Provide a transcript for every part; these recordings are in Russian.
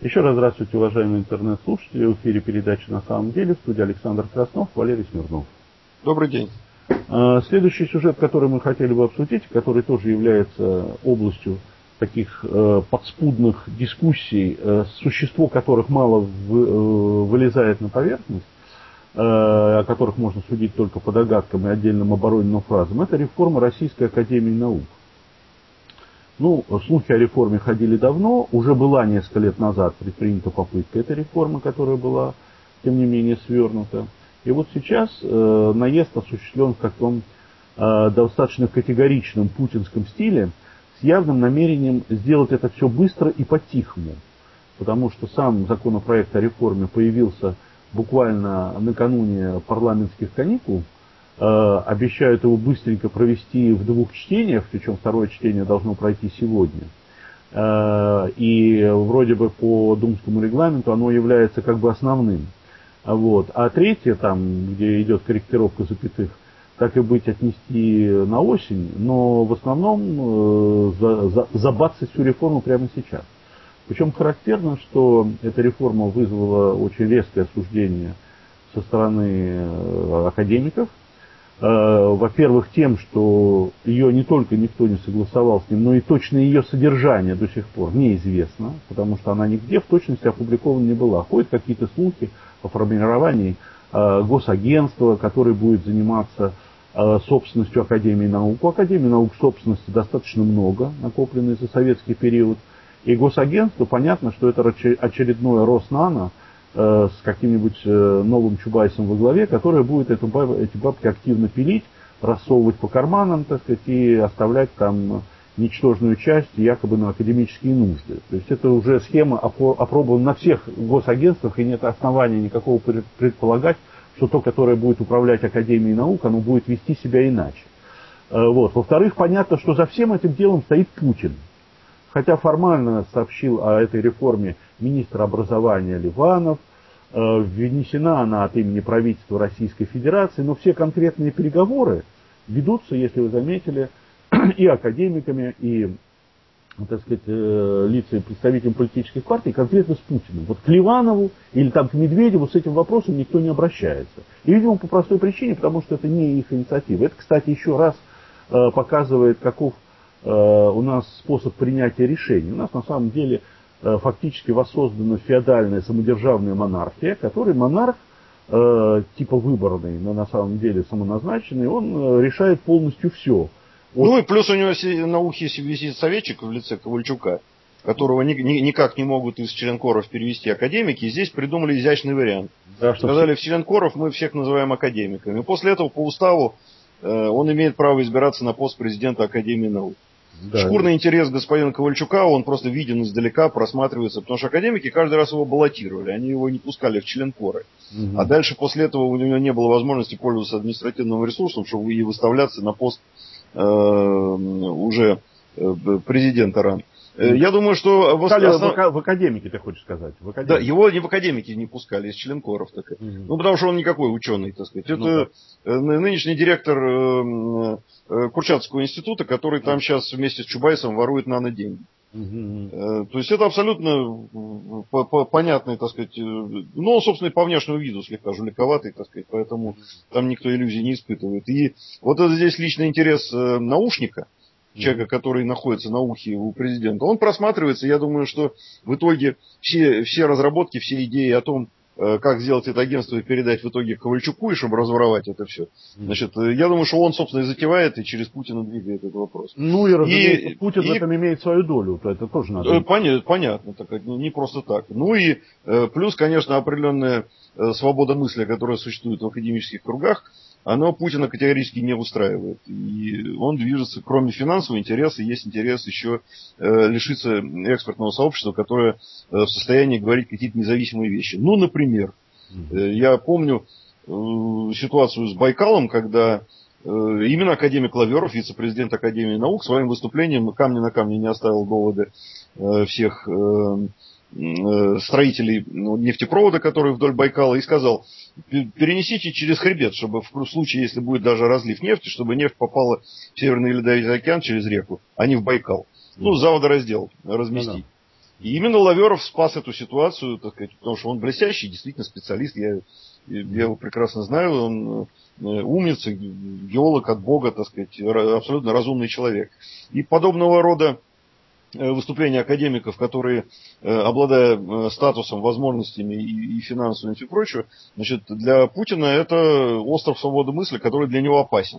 Еще раз здравствуйте, уважаемые интернет-слушатели. В эфире передача «На самом деле». В студии Александр Краснов, Валерий Смирнов. Добрый день. Следующий сюжет, который мы хотели бы обсудить, который тоже является областью таких подспудных дискуссий, существо которых мало вылезает на поверхность, о которых можно судить только по догадкам и отдельным обороненным фразам, это реформа Российской Академии Наук. Слухи о реформе ходили давно, уже была несколько лет назад предпринята попытка этой реформы, которая была, тем не менее, свернута. И вот сейчас наезд осуществлен в таком достаточно категоричном путинском стиле, с явным намерением сделать это все быстро и по-тихому. Потому что сам законопроект о реформе появился буквально накануне парламентских каникул. Обещают его быстренько провести в 2 чтениях, причем второе чтение должно пройти сегодня. И вроде бы по думскому регламенту оно является как бы основным. А третье, там, где идет корректировка запятых, так и быть отнести на осень, но в основном забацать всю реформу прямо сейчас. Причем характерно, что эта реформа вызвала очень резкое осуждение со стороны академиков. Во-первых, тем, что ее не только никто не согласовал с ним, но и точно ее содержание до сих пор неизвестно, потому что она нигде в точности опубликована не была. Ходят какие-то слухи о формировании госагентства, которое будет заниматься собственностью Академии наук. У Академии наук собственности достаточно много, накопленной за советский период. И госагентство, понятно, что это очередное Роснано, с каким-нибудь новым Чубайсом во главе, который будет эти бабки активно пилить, рассовывать по карманам, так сказать, и оставлять там ничтожную часть якобы на академические нужды. То есть это уже схема опробована на всех госагентствах, и нет основания никакого предполагать, что то, которое будет управлять Академией наук, оно будет вести себя иначе. Во-вторых, понятно, что за всем этим делом стоит Путин. Хотя формально сообщил о этой реформе министр образования Ливанов, внесена она от имени правительства Российской Федерации, но все конкретные переговоры ведутся, если вы заметили, и академиками, и, так сказать, лицами, представителями политических партий, конкретно с Путиным. Вот к Ливанову или там к Медведеву с этим вопросом никто не обращается. И, видимо, по простой причине, потому что это не их инициатива. Это, кстати, еще раз показывает, каков у нас способ принятия решений. У нас на самом деле фактически воссоздана феодальная самодержавная монархия, который монарх, типа выборный, но на самом деле самоназначенный, он решает полностью все. И плюс у него на ухе висит советчик в лице Ковальчука, которого никак не могут из членкоров перевести академики, и здесь придумали изящный вариант. Да, сказали, в членкоров мы всех называем академиками. И после этого по уставу он имеет право избираться на пост президента Академии наук. Да. Шкурный интерес господина Ковальчука, он просто виден издалека, просматривается, потому что академики каждый раз его баллотировали, они его не пускали в членкоры. Угу. А дальше после этого у него не было возможности пользоваться административным ресурсом, чтобы и выставляться на пост уже президента РАН. Я думаю, что... В академике, ты хочешь сказать? Да, его не в академики не пускали, из членкоров. Потому что он никакой ученый, так сказать. Это нынешний директор Курчатовского института, который там сейчас вместе с Чубайсом ворует наноденьги. То есть это абсолютно понятный, так сказать, он, собственно, и по внешнему виду слегка жуликоватый, так сказать, поэтому там никто иллюзий не испытывает. И вот это здесь личный интерес наушника, человека, который находится на ухе у президента, он просматривается. Я думаю, что в итоге все разработки, все идеи о том, как сделать это агентство и передать в итоге Ковальчуку, и чтобы разворовать это все. Значит, я думаю, что он, собственно, и затевает, и через Путина двигает этот вопрос. Разумеется, Путин в этом имеет свою долю, то это тоже надо. Понятно, так, не просто так. Плюс, конечно, определенная свобода мысли, которая существует в академических кругах, оно Путина категорически не устраивает. И он движется, кроме финансового интереса, есть интерес еще лишиться экспертного сообщества, которое в состоянии говорить какие-то независимые вещи. Например, я помню ситуацию с Байкалом, когда именно академик Лаверов, вице-президент Академии наук, своим выступлением камня на камне не оставил доводы всех строителей нефтепровода, которые вдоль Байкала, и сказал: перенесите через хребет, чтобы в случае, если будет даже разлив нефти, чтобы нефть попала в Северный Ледовитый океан через реку, а не в Байкал. За водораздел разместить. И именно Лаверов спас эту ситуацию, так сказать, потому что он блестящий, действительно специалист, я его прекрасно знаю, он умница, геолог от Бога, так сказать, абсолютно разумный человек. И подобного рода выступления академиков, которые, обладая статусом, возможностями и финансовым и прочее, значит, для Путина это остров свободы мысли, который для него опасен.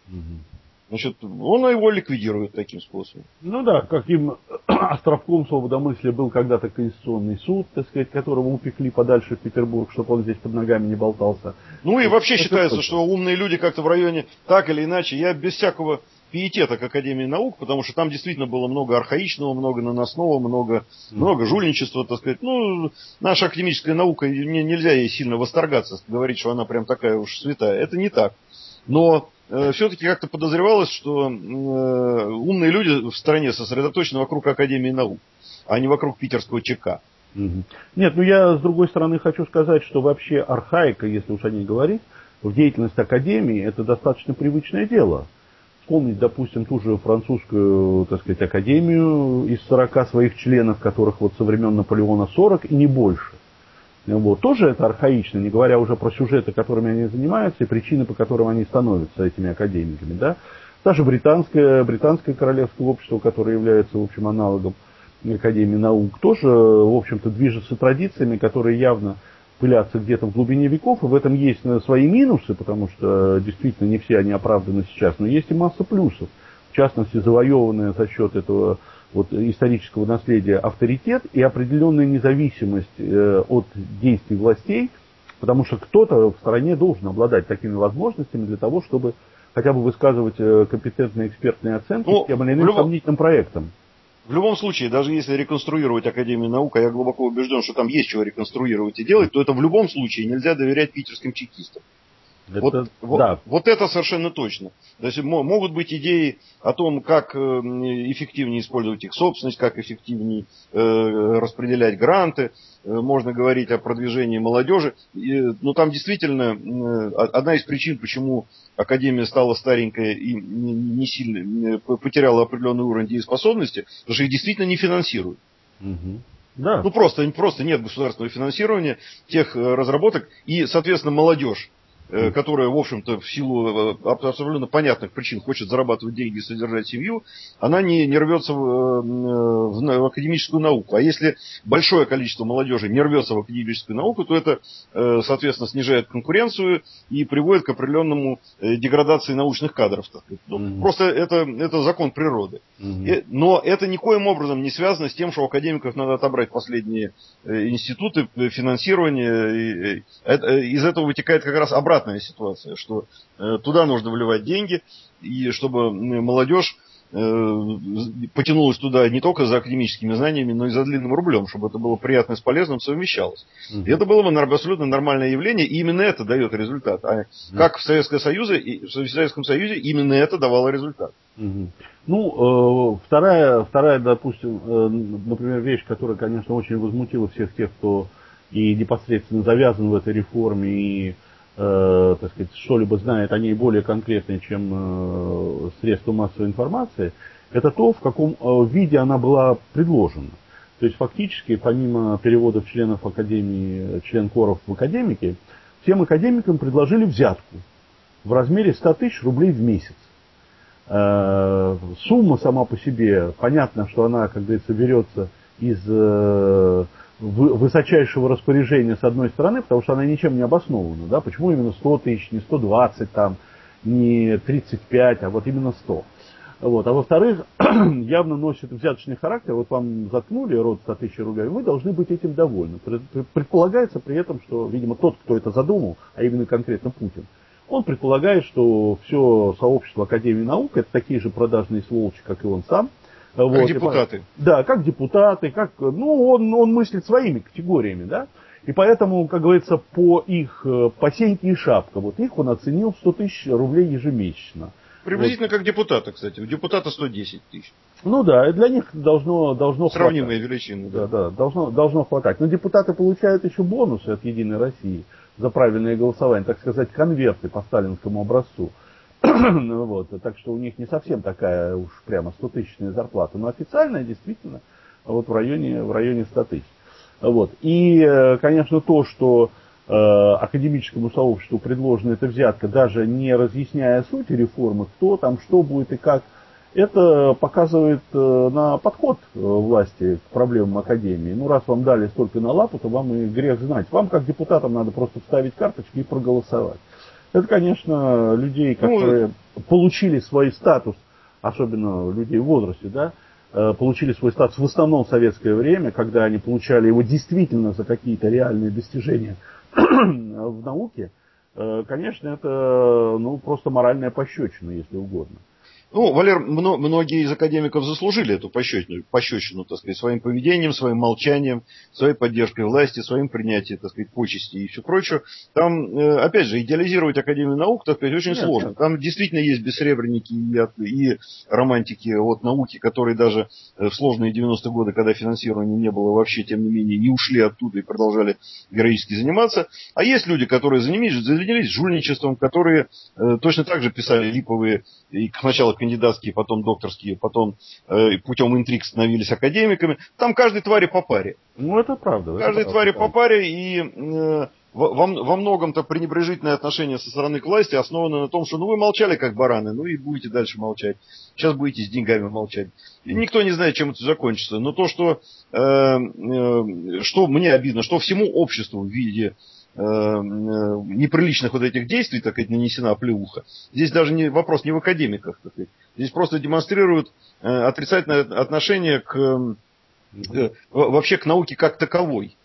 Значит, он его ликвидирует таким способом. Ну да, каким островком свободомыслия был когда-то Конституционный суд, так сказать, которого упекли подальше в Петербург, чтобы он здесь под ногами не болтался. Ну и вообще считается, что умные люди как-то в районе, так или иначе, я без всякого пиетета к Академии наук, потому что там действительно было много архаичного, много наносного, много жульничества, так сказать. Ну, наша академическая наука, нельзя ей сильно восторгаться, говорить, что она прям такая уж святая. Это не так. Но все-таки как-то подозревалось, что умные люди в стране сосредоточены вокруг Академии наук, а не вокруг питерского ЧК. Нет, ну я с другой стороны хочу сказать, что вообще архаика, если уж о ней говорить, в деятельности Академии это достаточно привычное дело. Вспомнить, допустим, ту же французскую, так сказать, Академию из 40 своих членов, которых вот со времен Наполеона 40 и не больше. Вот. Тоже это архаично, не говоря уже про сюжеты, которыми они занимаются, и причины, по которым они становятся этими академиками. Да? Та же британское королевское общество, которое является, в общем, аналогом Академии наук, тоже, в общем-то, движется традициями, которые явно пылятся где-то в глубине веков, и в этом есть свои минусы, потому что действительно не все они оправданы сейчас, но есть и масса плюсов. В частности, завоеванная за счет этого вот исторического наследия авторитет и определенная независимость от действий властей, потому что кто-то в стране должен обладать такими возможностями для того, чтобы хотя бы высказывать компетентные экспертные оценки тем или иным сомнительным проектам. В любом случае, даже если реконструировать Академию наук, а я глубоко убежден, что там есть чего реконструировать и делать, то это в любом случае нельзя доверять питерским чекистам. Вот это совершенно точно. То есть могут быть идеи о том, как эффективнее использовать их собственность, как эффективнее распределять гранты, можно говорить о продвижении молодежи. Но там действительно одна из причин, почему Академия стала старенькая и не сильно потеряла определенный уровень дееспособности, потому что их действительно не финансируют. Да. Ну просто нет государственного финансирования тех разработок, и, соответственно, молодежь, которая, в общем-то, в силу абсолютно понятных причин хочет зарабатывать деньги и содержать семью, она не рвется в академическую науку. А если большое количество молодежи не рвется в академическую науку, то это, соответственно, снижает конкуренцию и приводит к определенному деградации научных кадров. Просто это закон природы. Но это никоим образом не связано с тем, что у академиков надо отобрать последние институты, финансирование. Из этого вытекает как раз обратная ситуация, что туда нужно вливать деньги, и чтобы молодежь потянулась туда не только за академическими знаниями, но и за длинным рублем, чтобы это было приятно и с полезным совмещалось. И это было бы абсолютно нормальное явление, и именно это дает результат. А как в Советском Союзе именно это давало результат. Ну, вторая, допустим, например, вещь, которая, конечно, очень возмутила всех тех, кто и непосредственно завязан в этой реформе, и, так сказать, что-либо знает о ней более конкретно, чем средства массовой информации, это то, в каком виде она была предложена. То есть, фактически, помимо переводов членов Академии, член-коров в академики, всем академикам предложили взятку в размере 100 тысяч рублей в месяц. Сумма сама по себе, понятно, что она, как говорится, берется из высочайшего распоряжения с одной стороны, потому что она ничем не обоснована. Да? Почему именно 100 тысяч, не 120, там, не 35, а вот именно 100. Вот. А во-вторых, явно носит взяточный характер. Вот вам заткнули рот 100 тысяч рублей, вы должны быть этим довольны. Предполагается при этом, что, видимо, тот, кто это задумал, а именно конкретно Путин, он предполагает, что все сообщество Академии наук это такие же продажные сволочи, как и он сам. Как вот, депутаты. Да, как депутаты, он мыслит своими категориями, да. И поэтому, как говорится, по сеньке и шапка, вот их он оценил в 100 тысяч рублей ежемесячно. Приблизительно вот. Как депутаты, кстати. У депутата 110 тысяч. Ну да, и для них должно сравнимые хватать. Величины. Да, должно хватать. Но депутаты получают еще бонусы от Единой России за правильное голосование, так сказать, конверты по сталинскому образцу. Вот, так что у них не совсем такая уж прямо 100-тысячная зарплата. Но официальная действительно вот в районе 100 тысяч. Вот. И, конечно, то, что академическому сообществу предложена эта взятка, даже не разъясняя суть реформы, кто там, что будет и как, это показывает на подход власти к проблемам академии. Ну, раз вам дали столько на лапу, то вам и грех знать. Вам, как депутатам, надо просто вставить карточки и проголосовать. Это, конечно, людей, которые получили свой статус, особенно людей в возрасте, да, получили свой статус в основном в советское время, когда они получали его действительно за какие-то реальные достижения в науке, конечно, это просто моральная пощечина, если угодно. Ну, Валер, многие из академиков заслужили эту пощечину, так сказать, своим поведением, своим молчанием, своей поддержкой власти, своим принятием, так сказать, почестей и все прочее. Там, опять же, идеализировать Академию наук, так сказать, очень сложно. Нет. Там действительно есть бессребреники и романтики от науки, которые даже в сложные 90-е годы, когда финансирования не было вообще, тем не менее, не ушли оттуда и продолжали героически заниматься. А есть люди, которые занялись жульничеством, которые точно так же писали липовые и сначала кандидатские, потом докторские, потом путем интриг становились академиками. Там каждой твари по паре. Ну, это правда. Каждой твари по паре, и во многом-то пренебрежительное отношение со стороны к власти основано на том, что вы молчали как бараны, и будете дальше молчать. Сейчас будете с деньгами молчать. И никто не знает, чем это закончится. Но то, что мне обидно, что всему обществу в виде неприличных вот этих действий, так сказать, нанесена оплеуха. Здесь даже вопрос не в академиках, так сказать. Здесь просто демонстрируют отрицательное отношение вообще к науке как таковой.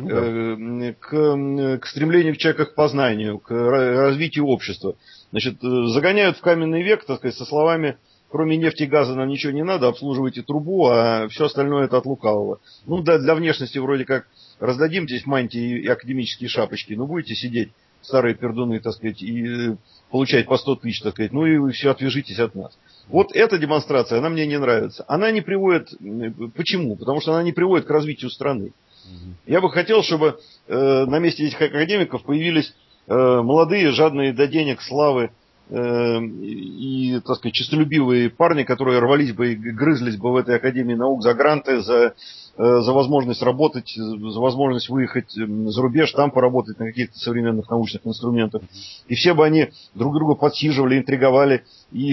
К стремлению человека к познанию, к развитию общества. Значит, загоняют в каменный век, так сказать, со словами: кроме нефти и газа нам ничего не надо, обслуживайте трубу, а все остальное это от лукавого. Ну, да, для внешности вроде как раздадим здесь мантии и академические шапочки, но будете сидеть, старые пердуны, так сказать, и получать по 100 тысяч, так сказать, и все, отвяжитесь от нас. Вот эта демонстрация, она мне не нравится. Она не приводит... Почему? Потому что она не приводит к развитию страны. Я бы хотел, чтобы на месте этих академиков появились молодые, жадные до денег, славы и, так сказать, честолюбивые парни, которые рвались бы и грызлись бы в этой Академии наук за гранты, за возможность работать, за возможность выехать за рубеж, там поработать на каких-то современных научных инструментах. И все бы они друг друга подсиживали, интриговали. И,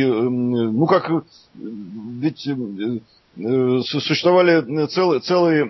ведь существовали целые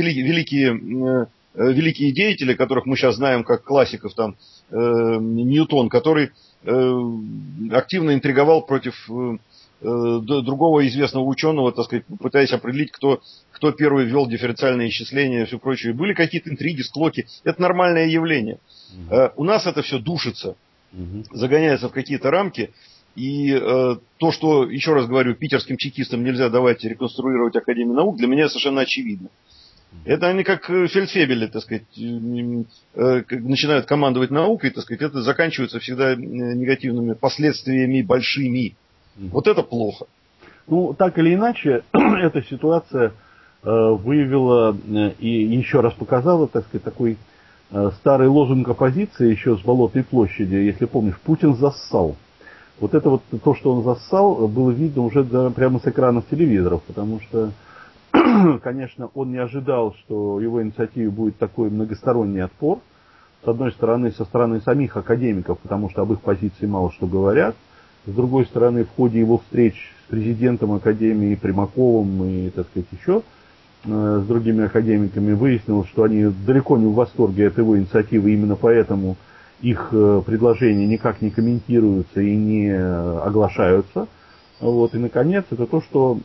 великие деятели, которых мы сейчас знаем как классиков, там Ньютон, который активно интриговал против другого известного ученого, так сказать, пытаясь определить, кто первый ввел дифференциальное исчисление и все прочее. Были какие-то интриги, склоки. Это нормальное явление. У нас это все душится, загоняется в какие-то рамки. И то, что, еще раз говорю, питерским чекистам нельзя давать реконструировать Академию наук, для меня совершенно очевидно. Это они как фельдфебели, так сказать, начинают командовать наукой, так сказать, это заканчивается всегда негативными последствиями большими. Вот это плохо. Ну, так или иначе, эта ситуация выявила и еще раз показала, так сказать, такой старый лозунг оппозиции еще с Болотной площади, если помнишь, Путин зассал. Вот это вот то, что он зассал, было видно уже прямо с экранов телевизоров, потому что, конечно, он не ожидал, что его инициативе будет такой многосторонний отпор. С одной стороны, со стороны самих академиков, потому что об их позиции мало что говорят. С другой стороны, в ходе его встреч с президентом Академии Примаковым и, так сказать, еще с другими академиками выяснилось, что они далеко не в восторге от его инициативы, именно поэтому их предложения никак не комментируются и не оглашаются. Вот. И, наконец, это то, что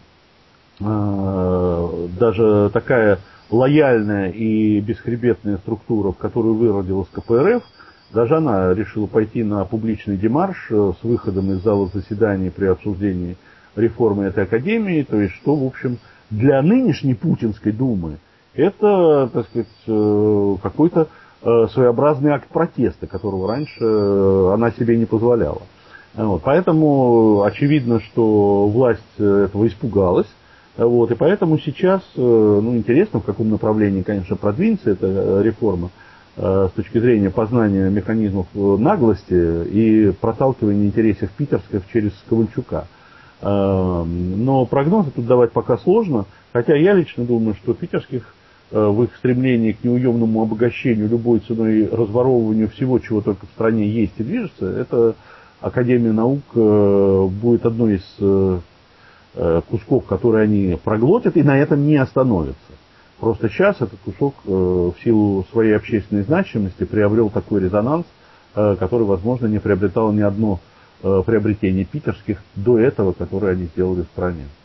даже такая лояльная и бесхребетная структура, в которую выродилась КПРФ, даже она решила пойти на публичный демарш с выходом из зала заседаний при обсуждении реформы этой академии, то есть что, в общем, для нынешней Путинской Думы это, так сказать, какой-то своеобразный акт протеста, которого раньше она себе не позволяла. Вот. Поэтому очевидно, что власть этого испугалась. Вот. И поэтому сейчас, интересно, в каком направлении, конечно, продвинется эта реформа с точки зрения познания механизмов наглости и проталкивания интересов питерских через Ковальчука. Но прогнозы тут давать пока сложно, хотя я лично думаю, что питерских в их стремлении к неуемному обогащению любой ценой разворовыванию всего, чего только в стране есть и движется, это Академия наук будет одной из кусков, которые они проглотят, и на этом не остановятся. Просто сейчас этот кусок в силу своей общественной значимости приобрел такой резонанс, который, возможно, не приобретал ни одно приобретение питерских до этого, которое они сделали в стране.